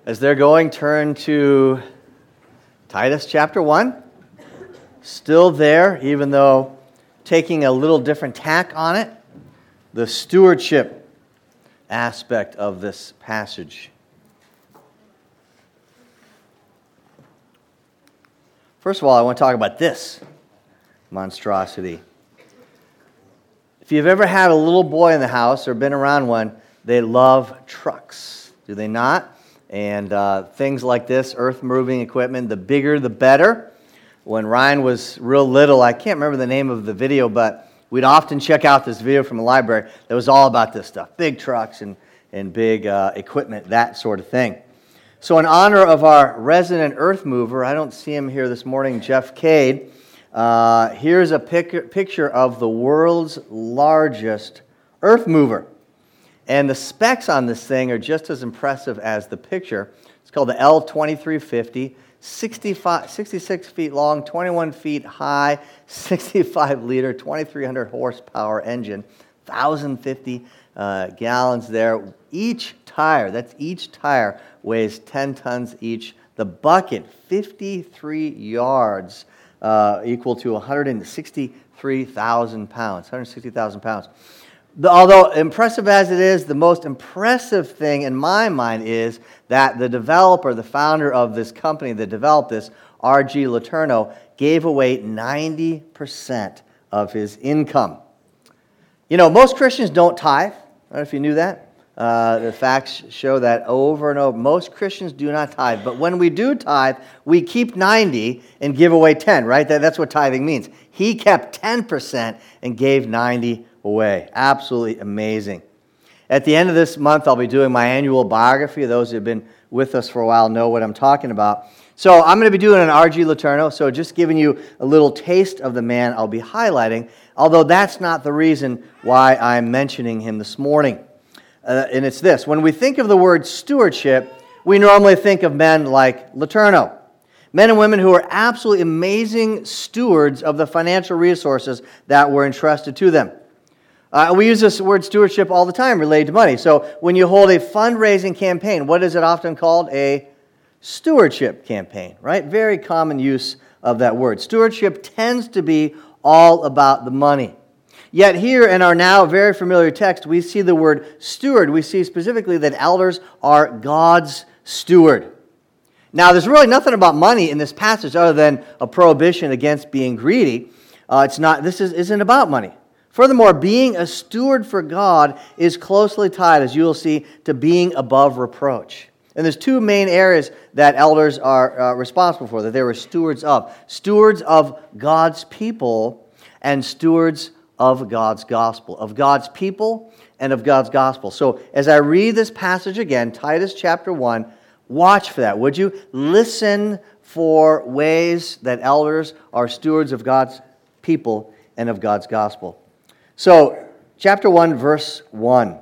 As they're going, turn to Titus chapter 1. Still there, even though taking a little different tack on it, the stewardship aspect of this passage. First of all, I want to talk about this monstrosity. If you've ever had a little boy in the house or been around one, they love trucks, do they not? And things like this, earth-moving equipment, the bigger the better. When Ryan was real little, I can't remember the name of the video, but we'd often check out this video from a library that was all about this stuff, big trucks and big equipment, that sort of thing. So in honor of our resident earth mover, I don't see him here this morning, Jeff Cade, here's a picture of the world's largest earth mover. And the specs on this thing are just as impressive as the picture. It's called the L2350, 66 feet long, 21 feet high, 65-liter, 2,300 horsepower engine, 1,050 gallons there. Each tire weighs 10 tons each. The bucket, 53 yards, equal to 163,000 pounds, 160,000 pounds. Although impressive as it is, the most impressive thing in my mind is that the developer, the founder of this company that developed this, R.G. Letourneau, gave away 90% of his income. You know, most Christians don't tithe. I don't know if you knew that. The facts show that over and over. Most Christians do not tithe. But when we do tithe, we keep 90 and give away 10, right? That's what tithing means. He kept 10% and gave 90 away. Absolutely amazing. At the end of this month, I'll be doing my annual biography. Those who have been with us for a while know what I'm talking about. So I'm going to be doing an R.G. Letourneau, so just giving you a little taste of the man I'll be highlighting, although that's not the reason why I'm mentioning him this morning. And it's this. When we think of the word stewardship, we normally think of men like Letourneau. Men and women who are absolutely amazing stewards of the financial resources that were entrusted to them. We use this word stewardship all the time related to money. So when you hold a fundraising campaign, what is it often called? A stewardship campaign, right? Very common use of that word. Stewardship tends to be all about the money. Yet here in our now very familiar text, we see the word steward. We see specifically that elders are God's steward. Now, there's really nothing about money in this passage other than a prohibition against being greedy. This isn't about money. Furthermore, being a steward for God is closely tied, as you will see, to being above reproach. And there's two main areas that elders are responsible for, that they were stewards of. Stewards of God's people and stewards of God's gospel. Of God's people and of God's gospel. So as I read this passage again, Titus chapter 1, watch for that, would you? Listen for ways that elders are stewards of God's people and of God's gospel. So, chapter 1, verse 1.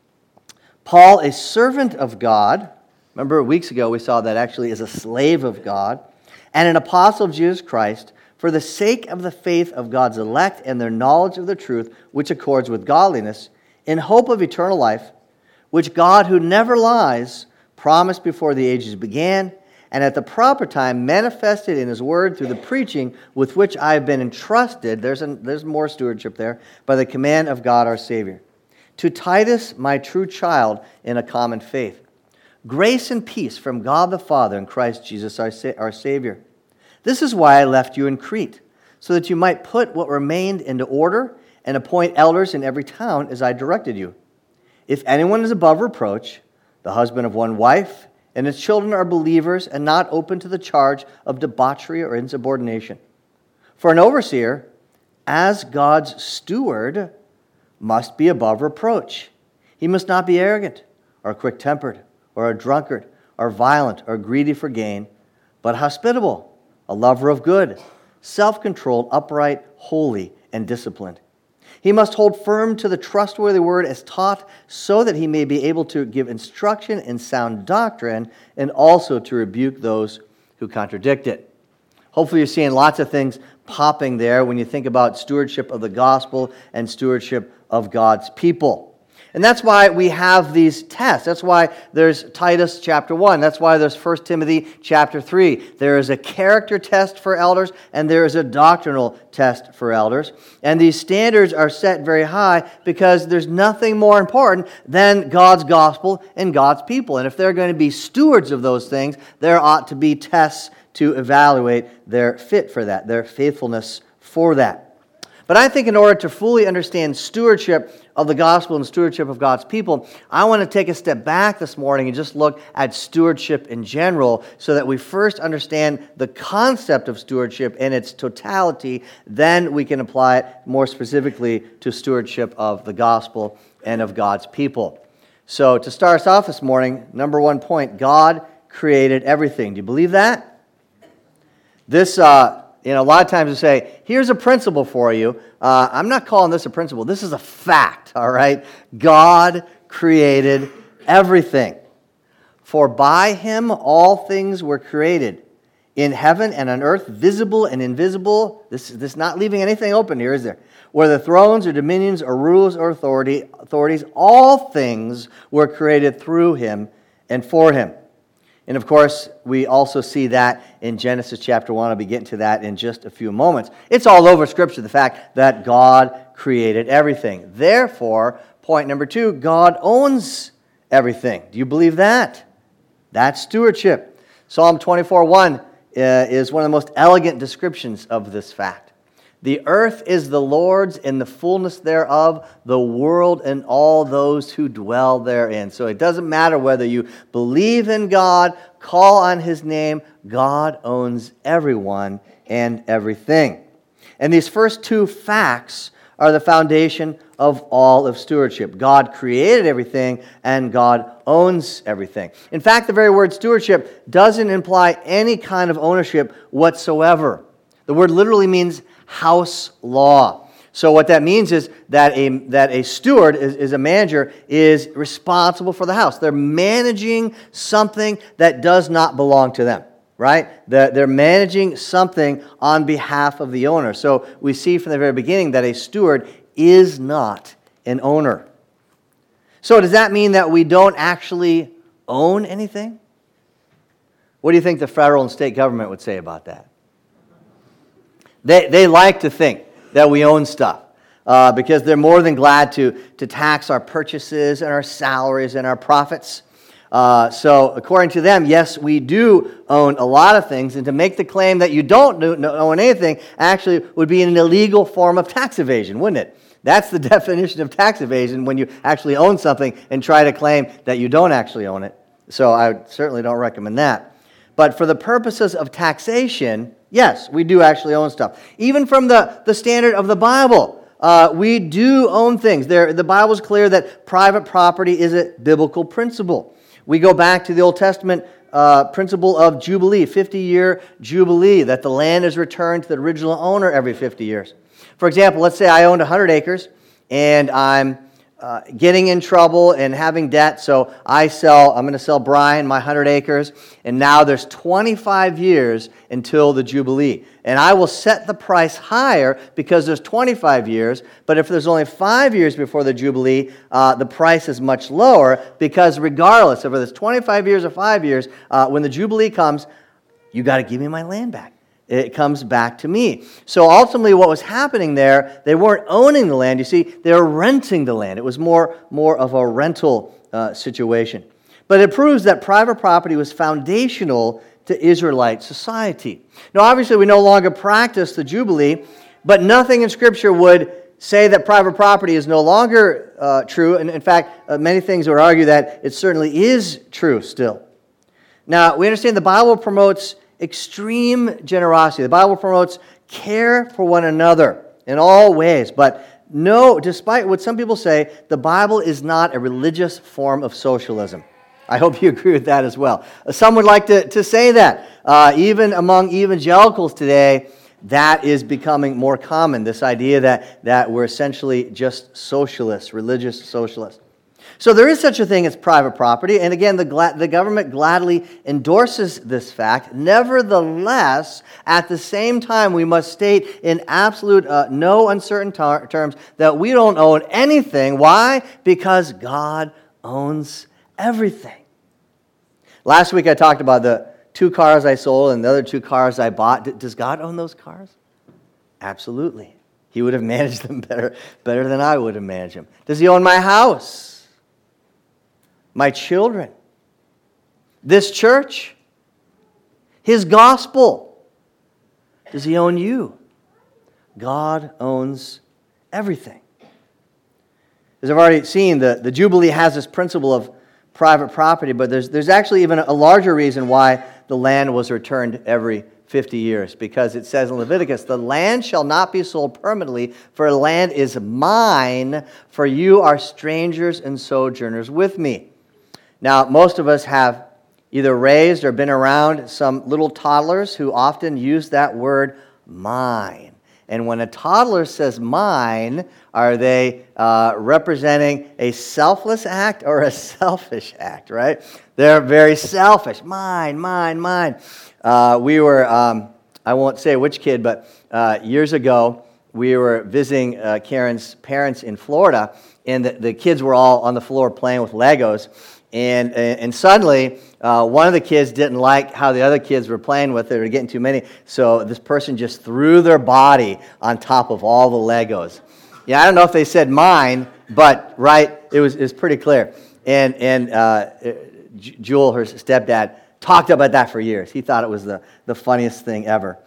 Paul, a servant of God, remember weeks ago we saw that actually is a slave of God, and an apostle of Jesus Christ, for the sake of the faith of God's elect and their knowledge of the truth, which accords with godliness, in hope of eternal life, which God, who never lies, promised before the ages began, and at the proper time manifested in His word through the preaching with which I have been entrusted, there's more stewardship there, by the command of God our Savior. To Titus, my true child in a common faith. Grace and peace from God the Father and Christ Jesus our Savior. This is why I left you in Crete, so that you might put what remained into order and appoint elders in every town as I directed you. If anyone is above reproach, the husband of one wife, and his children are believers and not open to the charge of debauchery or insubordination. For an overseer, as God's steward, must be above reproach. He must not be arrogant, or quick-tempered, or a drunkard, or violent, or greedy for gain, but hospitable, a lover of good, self-controlled, upright, holy, and disciplined. He must hold firm to the trustworthy word as taught, so that he may be able to give instruction in sound doctrine and also to rebuke those who contradict it. Hopefully you're seeing lots of things popping there when you think about stewardship of the gospel and stewardship of God's people. And that's why we have these tests. That's why there's Titus chapter 1. That's why there's 1 Timothy chapter 3. There is a character test for elders, and there is a doctrinal test for elders. And these standards are set very high because there's nothing more important than God's gospel and God's people. And if they're going to be stewards of those things, there ought to be tests to evaluate their fit for that, their faithfulness for that. But I think in order to fully understand stewardship of the gospel and stewardship of God's people, I want to take a step back this morning and just look at stewardship in general so that we first understand the concept of stewardship in its totality. Then we can apply it more specifically to stewardship of the gospel and of God's people. So to start us off this morning, number one point, God created everything. Do you believe that? This, a lot of times we say, here's a principle for you. I'm not calling this a principle. This is a fact, all right? God created everything. For by him all things were created, in heaven and on earth, visible and invisible. This is not leaving anything open here, is there? Whether thrones or dominions or rulers or authorities, all things were created through him and for him. And of course, we also see that in Genesis chapter 1. I'll be getting to that in just a few moments. It's all over Scripture, the fact that God created everything. Therefore, point number 2, God owns everything. Do you believe that? That's stewardship. Psalm 24:1 is one of the most elegant descriptions of this fact. The earth is the Lord's and the fullness thereof, the world and all those who dwell therein. So it doesn't matter whether you believe in God, call on his name, God owns everyone and everything. And these first two facts are the foundation of all of stewardship. God created everything and God owns everything. In fact, the very word stewardship doesn't imply any kind of ownership whatsoever. The word literally means house law. So what that means is that a steward, is a manager, is responsible for the house. They're managing something that does not belong to them, right? They're managing something on behalf of the owner. So we see from the very beginning that a steward is not an owner. So does that mean that we don't actually own anything? What do you think the federal and state government would say about that? They like to think that we own stuff because they're more than glad to tax our purchases and our salaries and our profits. So according to them, yes, we do own a lot of things. And to make the claim that you don't own anything actually would be an illegal form of tax evasion, wouldn't it? That's the definition of tax evasion, when you actually own something and try to claim that you don't actually own it. So I certainly don't recommend that. But for the purposes of taxation, yes, we do actually own stuff. Even from the standard of the Bible, we do own things. The Bible is clear that private property is a biblical principle. We go back to the Old Testament principle of Jubilee, 50-year Jubilee, that the land is returned to the original owner every 50 years. For example, let's say I owned 100 acres and I'm getting in trouble and having debt, so I'm going to sell Brian my 100 acres, and now there's 25 years until the Jubilee. And I will set the price higher because there's 25 years, but if there's only 5 years before the Jubilee, the price is much lower because regardless of whether it's 25 years or 5 years, when the Jubilee comes, you got to give me my land back. It comes back to me. So ultimately what was happening there, they weren't owning the land. You see, they were renting the land. It was more of a rental situation. But it proves that private property was foundational to Israelite society. Now obviously we no longer practice the Jubilee, but nothing in Scripture would say that private property is no longer true. And in fact, many things would argue that it certainly is true still. Now we understand the Bible promotes extreme generosity. The Bible promotes care for one another in all ways. But no, despite what some people say, the Bible is not a religious form of socialism. I hope you agree with that as well. Some would like to say that. Even among evangelicals today, that is becoming more common, this idea that we're essentially just socialists, religious socialists. So there is such a thing as private property, and again, the government gladly endorses this fact. Nevertheless, at the same time, we must state in absolute, no uncertain terms that we don't own anything. Why? Because God owns everything. Last week I talked about the 2 cars I sold and the other 2 cars I bought. Does God own those cars? Absolutely. He would have managed them better than I would have managed them. Does he own my house? My children? This church? His gospel? Does he own you? God owns everything. As I've already seen, the Jubilee has this principle of private property, but there's actually even a larger reason why the land was returned every 50 years, because it says in Leviticus, the land shall not be sold permanently, for land is mine, for you are strangers and sojourners with me. Now, most of us have either raised or been around some little toddlers who often use that word mine. And when a toddler says mine, are they representing a selfless act or a selfish act, right? They're very selfish. Mine, mine, mine. We were, I won't say which kid, but years ago, we were visiting Karen's parents in Florida, and the kids were all on the floor playing with Legos. And suddenly, one of the kids didn't like how the other kids were playing with it. They were getting too many. So this person just threw their body on top of all the Legos. Yeah, I don't know if they said mine, but right, it was pretty clear. And Jewel, her stepdad, talked about that for years. He thought it was the funniest thing ever.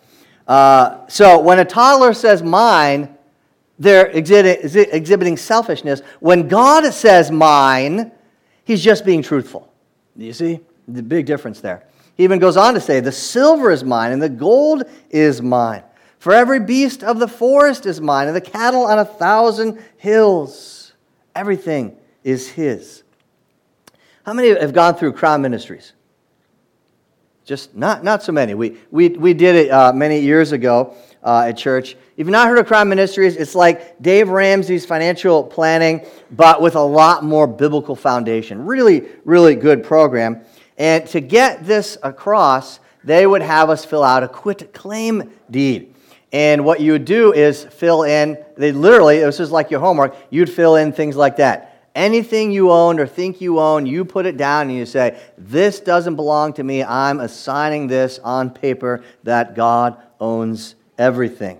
So when a toddler says mine, they're exhibiting selfishness. When God says mine, he's just being truthful. You see the big difference there. He even goes on to say, the silver is mine and the gold is mine. For every beast of the forest is mine and the cattle on 1,000 hills. Everything is his. How many have gone through Crown Ministries? Just not so many. We did it many years ago at church. If you've not heard of Crown Ministries, it's like Dave Ramsey's financial planning, but with a lot more biblical foundation. Really, really good program. And to get this across, they would have us fill out a quit-claim deed. And what you would do is fill in, this is like your homework, you'd fill in things like that. Anything you own or think you own, you put it down and you say, this doesn't belong to me. I'm assigning this on paper that God owns everything.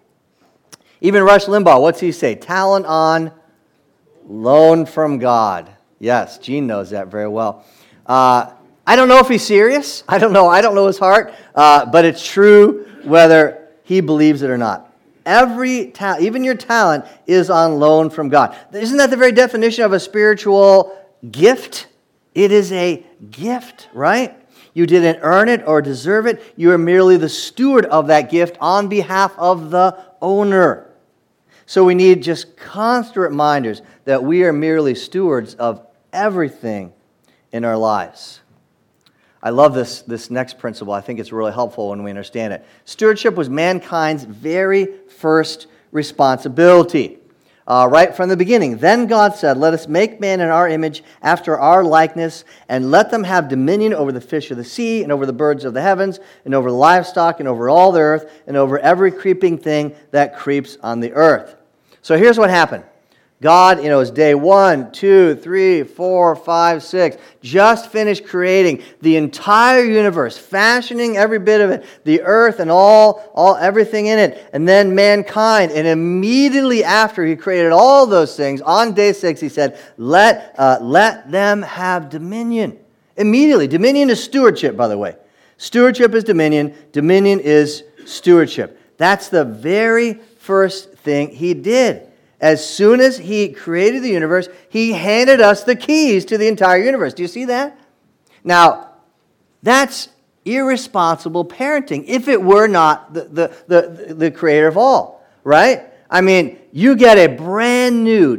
Even Rush Limbaugh, what's he say? Talent on loan from God. Yes, Gene knows that very well. I don't know if he's serious. I don't know his heart. But it's true whether he believes it or not. Even your talent is on loan from God. Isn't that the very definition of a spiritual gift? It is a gift, right? You didn't earn it or deserve it. You are merely the steward of that gift on behalf of the owner. So we need just constant reminders that we are merely stewards of everything in our lives. I love this next principle. I think it's really helpful when we understand it. Stewardship was mankind's very first responsibility. Right from the beginning. Then God said, let us make man in our image after our likeness, and let them have dominion over the fish of the sea, and over the birds of the heavens, and over the livestock, and over all the earth, and over every creeping thing that creeps on the earth. So here's what happened. God, is day 1, 2, 3, 4, 5, 6. Just finished creating the entire universe, fashioning every bit of it, the earth and all everything in it, and then mankind. And immediately after he created all those things, on day 6, he said, let them have dominion. Immediately. Dominion is stewardship, by the way. Stewardship is dominion. Dominion is stewardship. That's the very first thing he did. As soon as he created the universe, he handed us the keys to the entire universe. Do you see that? Now, that's irresponsible parenting if it were not the creator of all, right? I mean, you get a brand new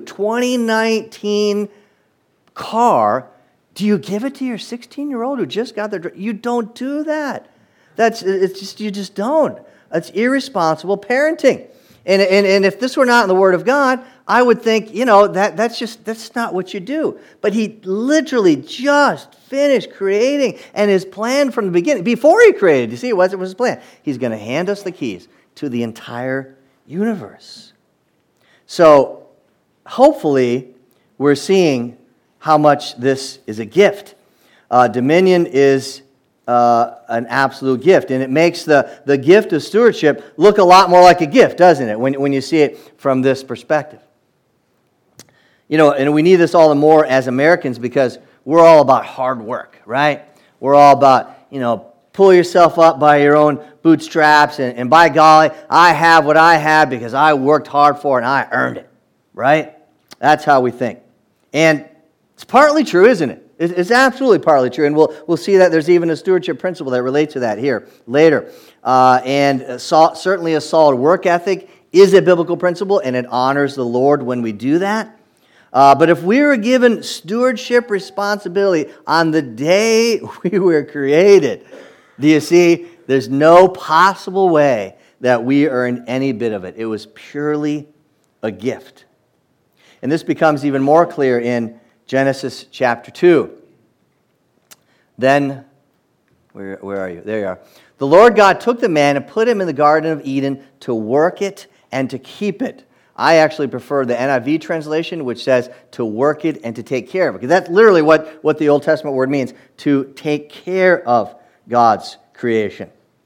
2019 car. Do you give it to your 16-year-old who just got their... You don't do that. You just don't. It's irresponsible parenting. And if this were not in the Word of God, I would think, that's not what you do. But he literally just finished creating, and his plan from the beginning, before he created, you see, what was his plan? He's going to hand us the keys to the entire universe. So, hopefully, we're seeing how much this is a gift. Dominion is an absolute gift, and it makes the gift of stewardship look a lot more like a gift, doesn't it, when you see it from this perspective. And we need this all the more as Americans because we're all about hard work, right? We're all about, pull yourself up by your own bootstraps, and by golly, I have what I have because I worked hard for it and I earned it, right? That's how we think. And it's partly true, isn't it? It's absolutely partly true, and we'll see that there's even a stewardship principle that relates to that here later. Certainly a solid work ethic is a biblical principle, and it honors the Lord when we do that. But if we were given stewardship responsibility on the day we were created, do you see, there's no possible way that we earned any bit of it. It was purely a gift. And this becomes even more clear in Genesis chapter 2. Then, where are you? There you are. The Lord God took the man and put him in the Garden of Eden to work it and to keep it. I actually prefer the NIV translation, which says to work it and to take care of it. Because that's literally what the Old Testament word means, to take care of God's creation.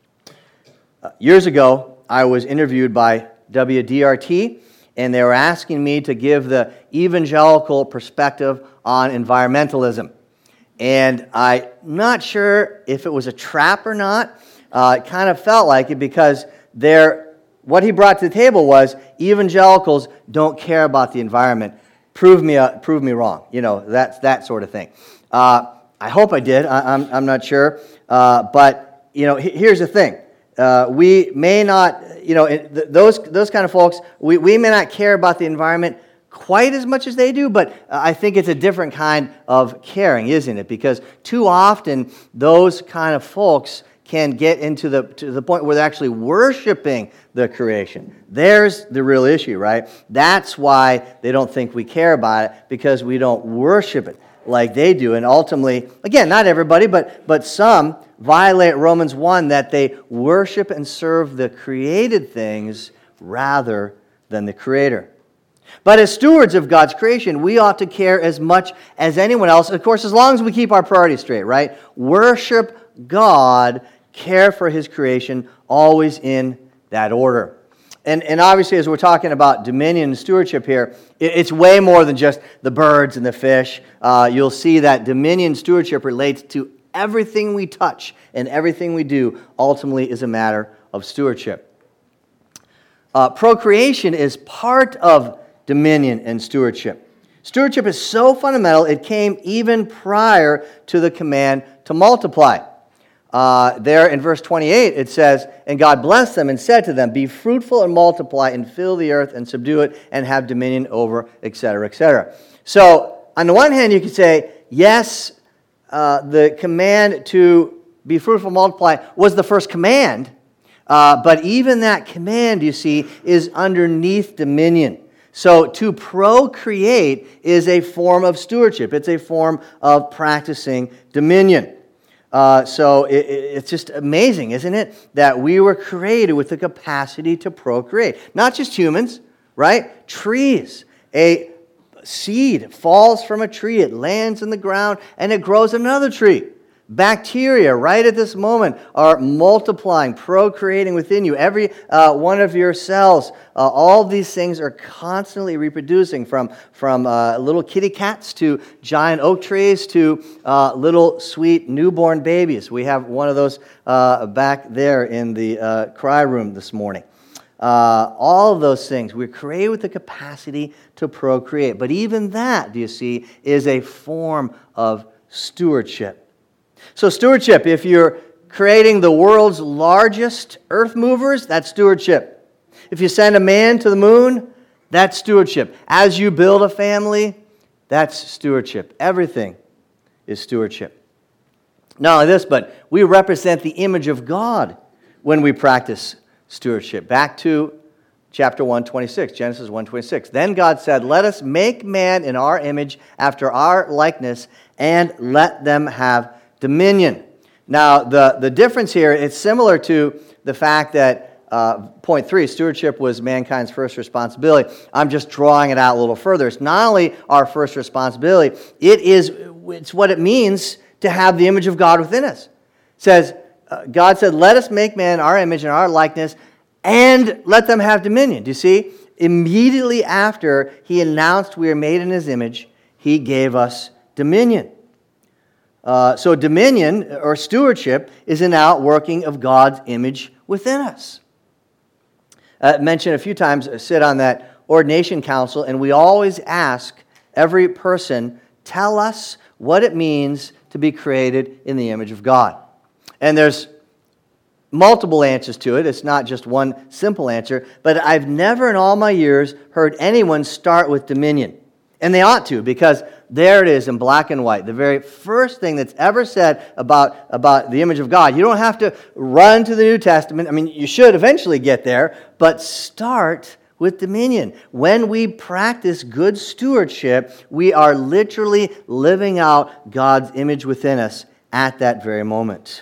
Years ago, I was interviewed by WDRT, and they were asking me to give the evangelical perspective on environmentalism. And I'm not sure if it was a trap or not. It kind of felt like it because what he brought to the table was evangelicals don't care about the environment. Prove me wrong. That sort of thing. I hope I did. I'm not sure. But here's the thing. We may not, those kind of folks, we may not care about the environment quite as much as they do, but I think it's a different kind of caring, isn't it? Because too often, those kind of folks can get to the point where they're actually worshiping the creation. There's the real issue, right? That's why they don't think we care about it, because we don't worship it like they do. And ultimately, again, not everybody, but some violate Romans 1, that they worship and serve the created things rather than the Creator. But as stewards of God's creation, we ought to care as much as anyone else, of course, as long as we keep our priorities straight, right? Worship God, care for His creation, always in that order. And obviously, as we're talking about dominion and stewardship here, it's way more than just the birds and the fish. You'll see that dominion and stewardship relates to everything we touch and everything we do ultimately is a matter of stewardship. Procreation is part of dominion and stewardship. Stewardship is so fundamental, it came even prior to the command to multiply. There in verse 28, it says, "And God blessed them and said to them, 'Be fruitful and multiply and fill the earth and subdue it and have dominion over,'" etc., etc. So, on the one hand, you could say, yes, the command to be fruitful and multiply was the first command, but even that command, you see, is underneath dominion. So to procreate is a form of stewardship. It's a form of practicing dominion. So it's just amazing, isn't it, that we were created with the capacity to procreate. Not just humans, right? Trees. A seed falls from a tree, it lands in the ground, and it grows another tree. Bacteria, right at this moment, are multiplying, procreating within you. Every one of your cells, all these things are constantly reproducing, from little kitty cats to giant oak trees to little sweet newborn babies. We have one of those back there in the cry room this morning. All of those things, we're created with the capacity to procreate. But even that, do you see, is a form of stewardship. So stewardship, if you're creating the world's largest earth movers, that's stewardship. If you send a man to the moon, that's stewardship. As you build a family, that's stewardship. Everything is stewardship. Not only this, but we represent the image of God when we practice stewardship. Back to chapter 1:26, Genesis 1:26. Then God said, "Let us make man in our image, after our likeness, and let them have dominion." Now, the difference here, it's similar to the fact that point 3, stewardship was mankind's first responsibility. I'm just drawing it out a little further. It's not only our first responsibility, it's what it means to have the image of God within us. It says, God said, "Let us make man in our image and our likeness, and let them have dominion." Do you see? Immediately after he announced we are made in his image, he gave us dominion. So dominion, or stewardship, is an outworking of God's image within us. Mentioned a few times, sit on that ordination council, and we always ask every person, tell us what it means to be created in the image of God. And there's multiple answers to it. It's not just one simple answer, but I've never in all my years heard anyone start with dominion. And they ought to, because there it is in black and white. The very first thing that's ever said about the image of God. You don't have to run to the New Testament. I mean, you should eventually get there, but start with dominion. When we practice good stewardship, we are literally living out God's image within us at that very moment.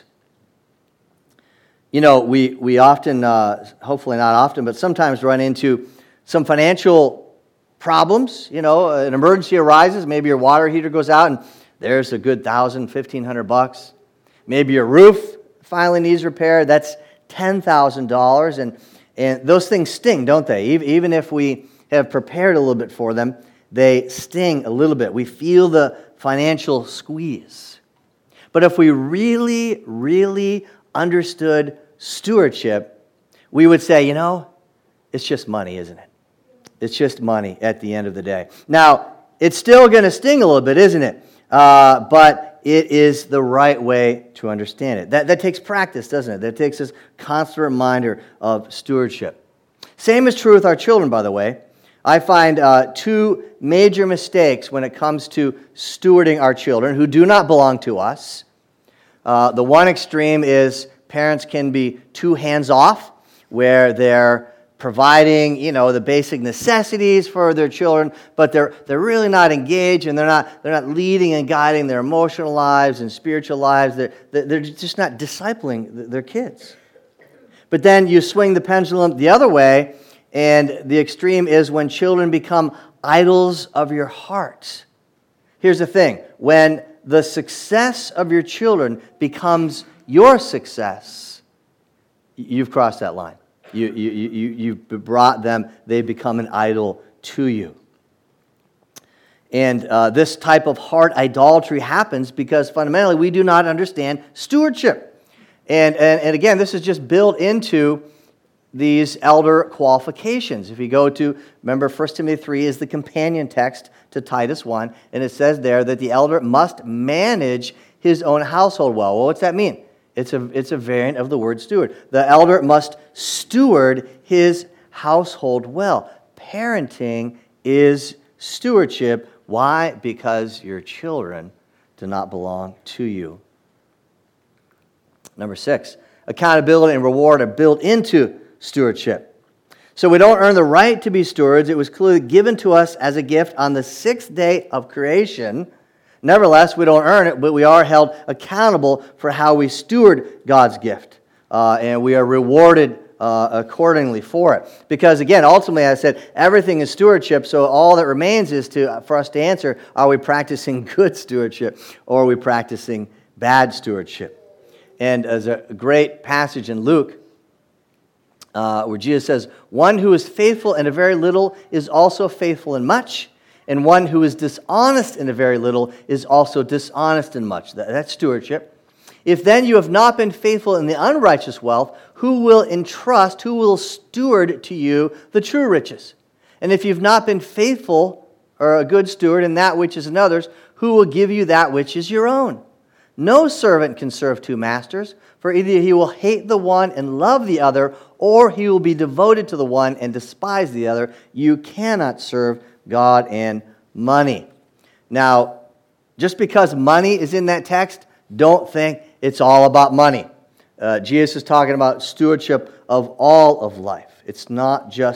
You know, we often, hopefully not often, but sometimes run into some financial problems. You know, an emergency arises. Maybe your water heater goes out and there's a good $1,000, $1,500. Maybe your roof finally needs repair. That's $10,000. And those things sting, don't they? Even if we have prepared a little bit for them, they sting a little bit. We feel the financial squeeze. But if we really, really understood stewardship, we would say, you know, it's just money, isn't it? It's just money at the end of the day. Now, it's still going to sting a little bit, isn't it? But it is the right way to understand it. That takes practice, doesn't it? That takes this constant reminder of stewardship. Same is true with our children, by the way. I find two major mistakes when it comes to stewarding our children who do not belong to us. The one extreme is parents can be too hands-off, where they're providing, you know, the basic necessities for their children, but they're really not engaged, and they're not leading and guiding their emotional lives and spiritual lives. They're just not discipling their kids. But then you swing the pendulum the other way, and the extreme is when children become idols of your heart. Here's the thing: when the success of your children becomes your success, you've crossed that line. You've brought them, they become an idol to you. And this type of heart idolatry happens because fundamentally we do not understand stewardship. And again, this is just built into these elder qualifications. If you go to, remember 1 Timothy 3 is the companion text to Titus 1, and it says there that the elder must manage his own household well. Well, what's that mean? It's a variant of the word steward. The elder must steward his household well. Parenting is stewardship. Why? Because your children do not belong to you. Number 6, accountability and reward are built into stewardship. So we don't earn the right to be stewards. It was clearly given to us as a gift on the 6th day of creation. Nevertheless, we don't earn it, but we are held accountable for how we steward God's gift. And we are rewarded accordingly for it. Because again, ultimately, I said, everything is stewardship, so all that remains is for us to answer, are we practicing good stewardship or are we practicing bad stewardship? And there's a great passage in Luke where Jesus says, "One who is faithful in a very little is also faithful in much, and one who is dishonest in a very little is also dishonest in much." That's stewardship. "If then you have not been faithful in the unrighteous wealth, who will steward to you the true riches? And if you've not been faithful or a good steward in that which is another's, who will give you that which is your own? No servant can serve two masters, for either he will hate the one and love the other, or he will be devoted to the one and despise the other. You cannot serve God and money." Now, just because money is in that text, don't think it's all about money. Jesus is talking about stewardship of all of life. It's not just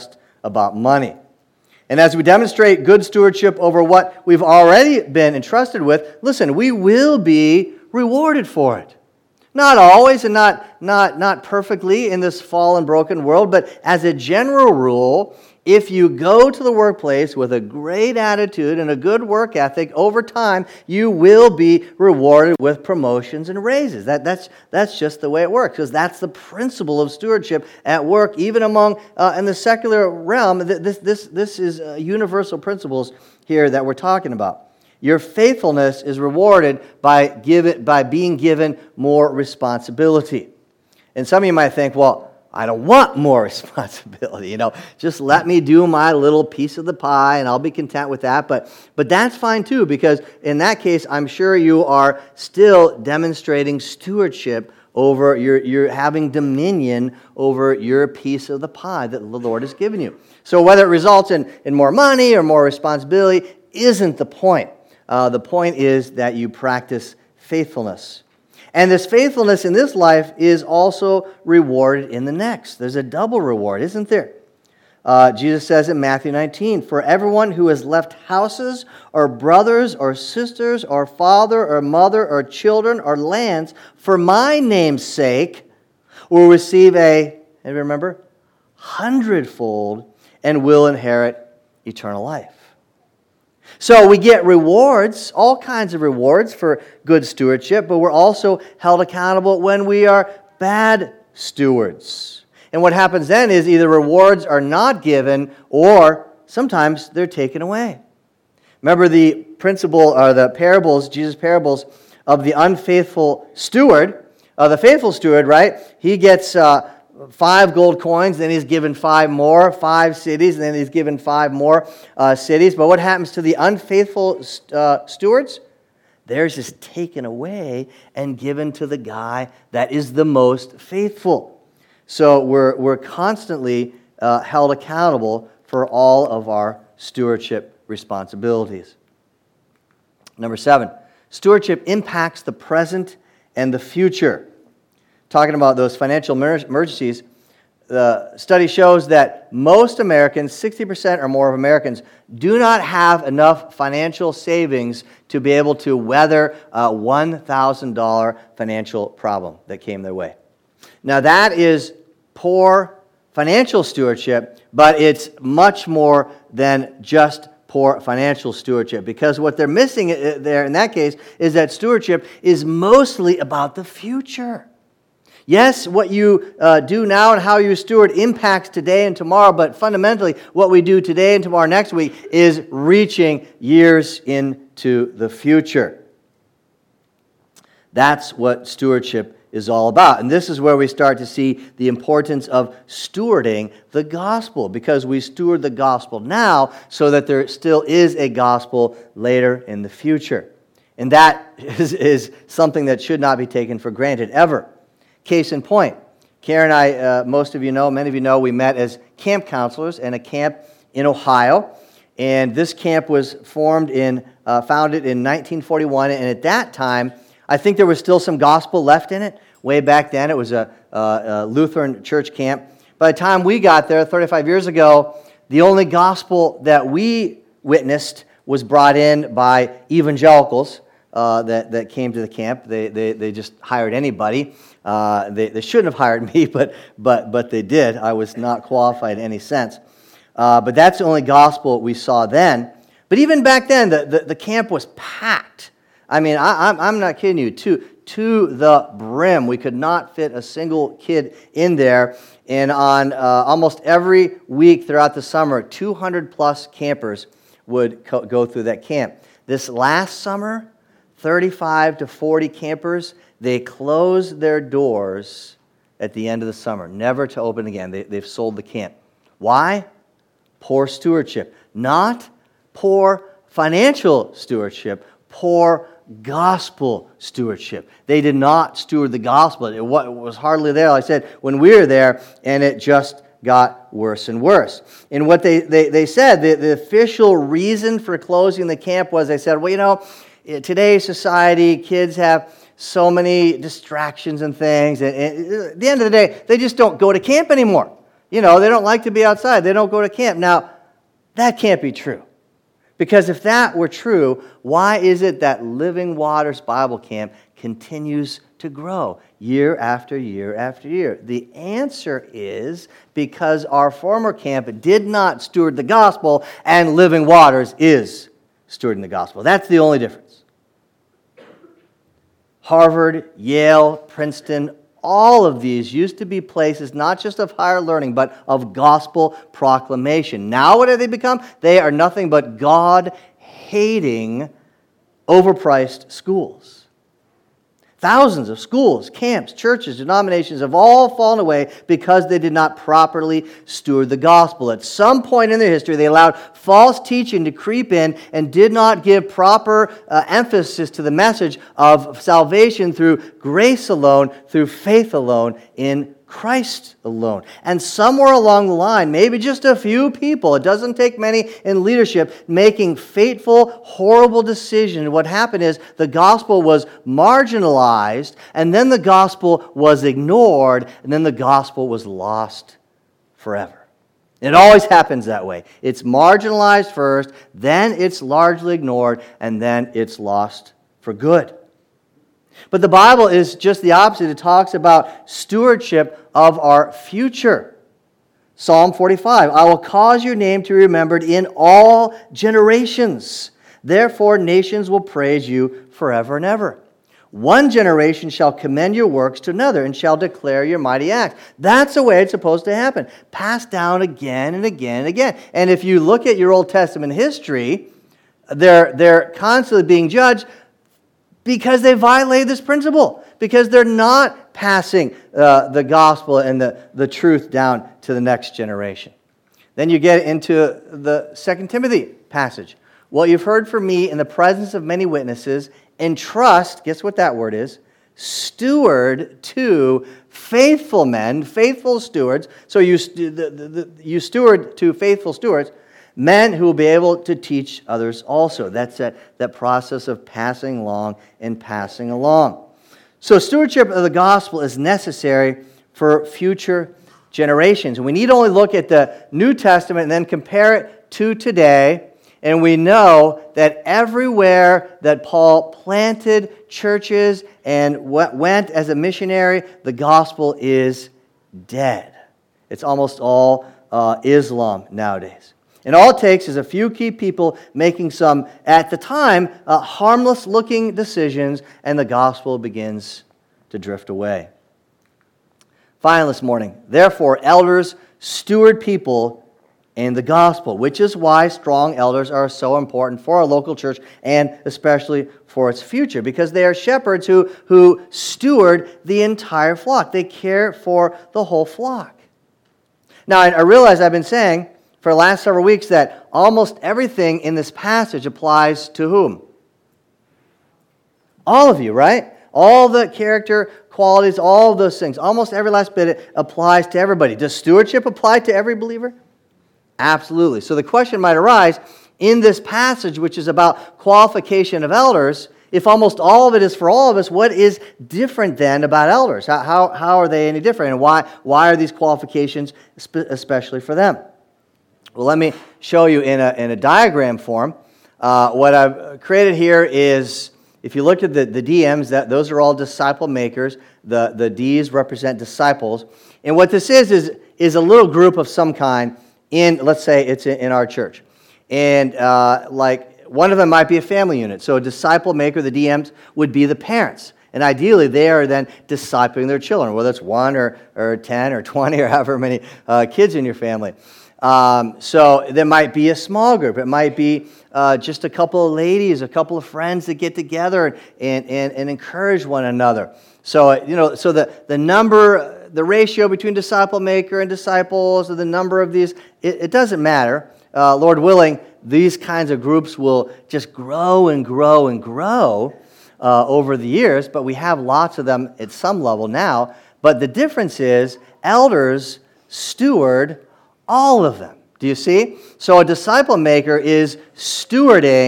about money. And as we demonstrate good stewardship over what we've already been entrusted with, listen, we will be rewarded for it. Not always and not perfectly in this fallen, broken world, but as a general rule, if you go to the workplace with a great attitude and a good work ethic, over time, you will be rewarded with promotions and raises. That's just the way it works, because that's the principle of stewardship at work, even among, in the secular realm. This is universal principles here that we're talking about. Your faithfulness is rewarded by being given more responsibility. And some of you might think, well, I don't want more responsibility. Just let me do my little piece of the pie and I'll be content with that. But that's fine too, because in that case, I'm sure you are still demonstrating stewardship over you're having dominion over your piece of the pie that the Lord has given you. So whether it results in more money or more responsibility isn't the point. The point is that you practice faithfulness. And this faithfulness in this life is also rewarded in the next. There's a double reward, isn't there? Jesus says in Matthew 19, "For everyone who has left houses or brothers or sisters or father or mother or children or lands for my name's sake will receive and remember, hundredfold and will inherit eternal life." So we get rewards, all kinds of rewards for good stewardship, but we're also held accountable when we are bad stewards. And what happens then is either rewards are not given or sometimes they're taken away. Remember the principle or the parables, Jesus' parables of the unfaithful steward. The faithful steward, right? He gets 5 gold coins, then he's given 5 more, 5 cities, and then he's given 5 more cities. But what happens to the unfaithful stewards? Theirs is taken away and given to the guy that is the most faithful. So we're constantly held accountable for all of our stewardship responsibilities. Number 7, stewardship impacts the present and the future. Talking about those financial emergencies, the study shows that most Americans, 60% or more of Americans, do not have enough financial savings to be able to weather a $1,000 financial problem that came their way. Now that is poor financial stewardship, but it's much more than just poor financial stewardship, because what they're missing there in that case is that stewardship is mostly about the future. Yes, what you do now and how you steward impacts today and tomorrow, but fundamentally, what we do today and tomorrow next week is reaching years into the future. That's what stewardship is all about. And this is where we start to see the importance of stewarding the gospel, because we steward the gospel now so that there still is a gospel later in the future. And that is something that should not be taken for granted ever. Case in point, Karen and I, most of you know, many of you know, we met as camp counselors in a camp in Ohio. And this camp was founded in 1941. And at that time, I think there was still some gospel left in it. Way back then, it was a Lutheran church camp. By the time we got there, 35 years ago, the only gospel that we witnessed was brought in by evangelicals that came to the camp. They just hired anybody. They shouldn't have hired me, but they did. I was not qualified in any sense. But that's the only gospel we saw then. But even back then, the camp was packed. I mean, I'm not kidding you. To the brim. We could not fit a single kid in there. And on almost every week throughout the summer, 200 plus campers would go through that camp. This last summer, 35 to 40 campers, they closed their doors at the end of the summer, never to open again. They've sold the camp. Why? Poor stewardship. Not poor financial stewardship, poor gospel stewardship. They did not steward the gospel. It was hardly there, like I said, when we were there, and it just got worse and worse. And what they said, the official reason for closing the camp was, they said, well, you know, in today's society, kids have so many distractions and things, and at the end of the day, they just don't go to camp anymore. You know, they don't like to be outside. They don't go to camp. Now, that can't be true. Because if that were true, why is it that Living Waters Bible Camp continues to grow year after year after year? The answer is because our former camp did not steward the gospel, and Living Waters is stewarding the gospel. That's the only difference. Harvard, Yale, Princeton, all of these used to be places not just of higher learning, but of gospel proclamation. Now what have they become? They are nothing but God-hating, overpriced schools. Thousands of schools, camps, churches, denominations have all fallen away because they did not properly steward the gospel. At some point in their history, they allowed false teaching to creep in and did not give proper emphasis to the message of salvation through grace alone, through faith alone, in Christ alone. And somewhere along the line, maybe just a few people, it doesn't take many in leadership, making fateful, horrible decisions. What happened is the gospel was marginalized, and then the gospel was ignored, and then the gospel was lost forever. It always happens that way. It's marginalized first, then it's largely ignored, and then it's lost for good. But the Bible is just the opposite. It talks about stewardship of our future. Psalm 45, I will cause your name to be remembered in all generations. Therefore, nations will praise you forever and ever. One generation shall commend your works to another and shall declare your mighty acts. That's the way it's supposed to happen. Passed down again and again and again. And if you look at your Old Testament history, they're constantly being judged because they violate this principle, because they're not passing the gospel and the truth down to the next generation. Then you get into the 2 Timothy passage. What you've heard from me in the presence of many witnesses, entrust, guess what that word is? Steward to faithful men, faithful stewards. So you steward to faithful stewards, men who will be able to teach others also. That's that process of passing along and passing along. So stewardship of the gospel is necessary for future generations. And we need only look at the New Testament and then compare it to today. And we know that everywhere that Paul planted churches and went as a missionary, the gospel is dead. It's almost all Islam nowadays. And all it takes is a few key people making some, at the time, harmless-looking decisions, and the gospel begins to drift away. Finally this morning, therefore, elders steward people in the gospel, which is why strong elders are so important for our local church and especially for its future, because they are shepherds who steward the entire flock. They care for the whole flock. Now, I realize I've been saying for the last several weeks that almost everything in this passage applies to whom? All of you, right? All the character qualities, all of those things. Almost every last bit applies to everybody. Does stewardship apply to every believer? Absolutely. So the question might arise, in this passage, which is about qualification of elders, if almost all of it is for all of us, what is different then about elders? How are they any different? And why are these qualifications especially for them? Well, let me show you in a diagram form. What I've created here is, if you look at the DMs, those are all disciple makers. The Ds represent disciples. And what this is a little group of some kind in, let's say it's in our church. And like one of them might be a family unit. So a disciple maker, the DMs, would be the parents. And ideally, they are then discipling their children, whether it's 1 or 10 or 20 or however many kids in your family. So there might be a small group. It might be just a couple of ladies, a couple of friends that get together and encourage one another. So so the number, the ratio between disciple maker and disciples, or the number of these, it doesn't matter. Lord willing, these kinds of groups will just grow and grow and grow over the years. But we have lots of them at some level now. But the difference is elders steward all of them. Do you see? So a disciple maker is stewarding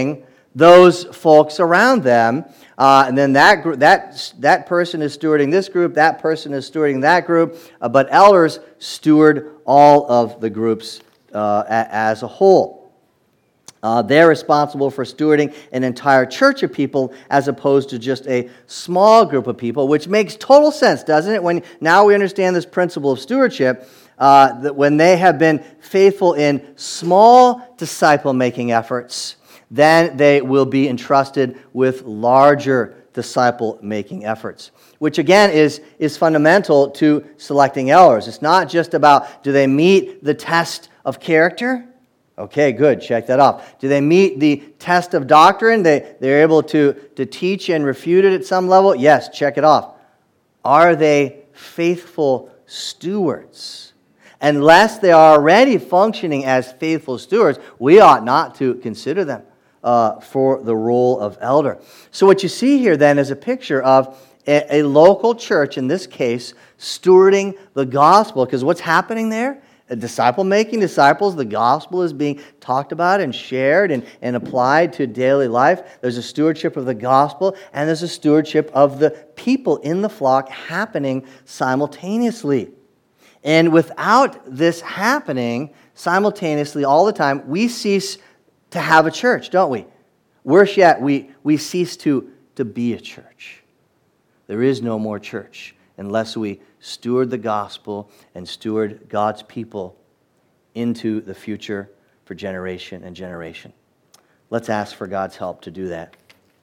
those folks around them. And then that group, that person is stewarding this group, that person is stewarding that group, but elders steward all of the groups as a whole. They're responsible for stewarding an entire church of people as opposed to just a small group of people, which makes total sense, doesn't it? When now we understand this principle of stewardship, that when they have been faithful in small disciple-making efforts, then they will be entrusted with larger disciple-making efforts, which again is fundamental to selecting elders. It's not just about, do they meet the test of character? Okay, good, check that off. Do they meet the test of doctrine? They're able to teach and refute it at some level? Yes, check it off. Are they faithful stewards? Unless they are already functioning as faithful stewards, we ought not to consider them for the role of elder. So what you see here then is a picture of a local church, in this case, stewarding the gospel. Because what's happening there? A disciple making disciples, the gospel is being talked about and shared and applied to daily life. There's a stewardship of the gospel, and there's a stewardship of the people in the flock happening simultaneously. And without this happening simultaneously all the time, we cease to have a church, don't we? Worse yet, we cease to be a church. There is no more church unless we steward the gospel and steward God's people into the future for generation and generation. Let's ask for God's help to do that.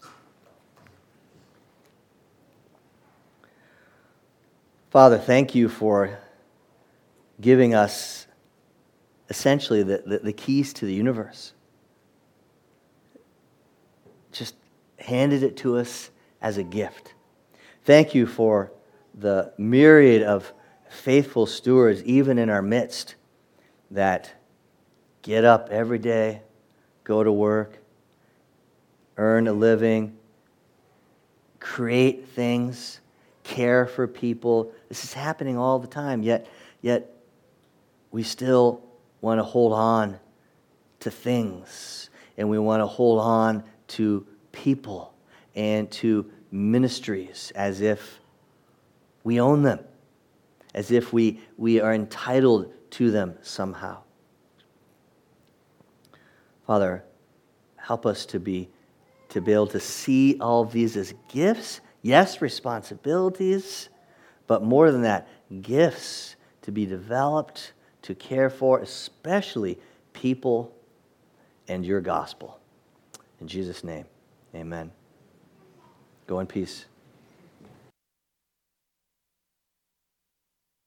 Father, thank you for giving us essentially the keys to the universe. Just handed it to us as a gift. Thank you for the myriad of faithful stewards, even in our midst, that get up every day, go to work, earn a living, create things, care for people. This is happening all the time, yet we still want to hold on to things, and we want to hold on to people and to ministries as if we own them, as if we are entitled to them somehow. Father, help us to be able to see all of these as gifts, yes, responsibilities, but more than that, gifts to be developed, to care for, especially people and your gospel. In Jesus' name, amen. Go in peace.